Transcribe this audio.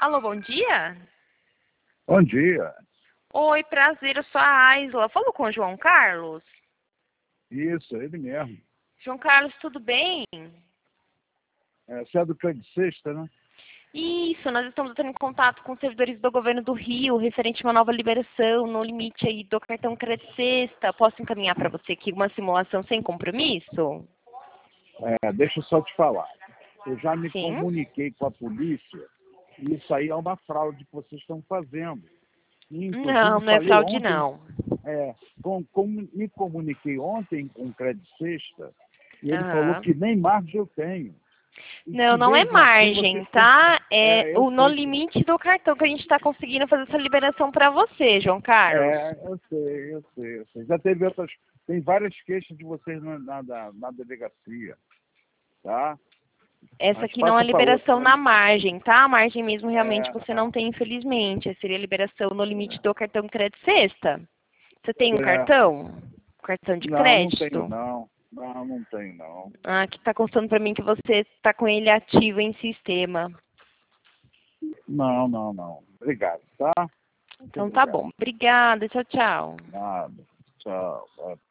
Alô, bom dia? Bom dia. Oi, prazer, eu sou a Aisla. Falou com o João Carlos? Isso, ele mesmo. João Carlos, tudo bem? Você é do Cande Sexta, né? Isso, nós estamos entrando em contato com os servidores do governo do Rio, referente a uma nova liberação no limite aí do cartão Crédito Sexta. Posso encaminhar para você aqui uma simulação sem compromisso? Deixa eu só te falar. Eu já me Sim. comuniquei com a polícia e isso aí é uma fraude que vocês estão fazendo. E, Não, inclusive, não é falei fraude, ontem, não. me comuniquei ontem com o Credit Sexta e ele falou Aham. que nem margem eu tenho. E Não, que não é mesmo assim margem, vocês têm. tá? É Eu o no sei que. limite do cartão que a gente está conseguindo fazer essa liberação para você, João Carlos. Eu sei. Já teve outras. Tem várias queixas de vocês na delegacia, tá? Essa Mas aqui não é passa para liberação outra. na margem, tá? A margem mesmo realmente É, você não tem, infelizmente. Seria liberação no limite do cartão crédito sexta. Você tem um é. cartão? Cartão de Não, não tenho crédito? não. Não tenho não. Ah, aqui tá constando para mim que você está com ele ativo em sistema. Não. Obrigado, tá? Muito Então tá obrigado. bom. Obrigada. Tchau, tchau. Nada. Tchau.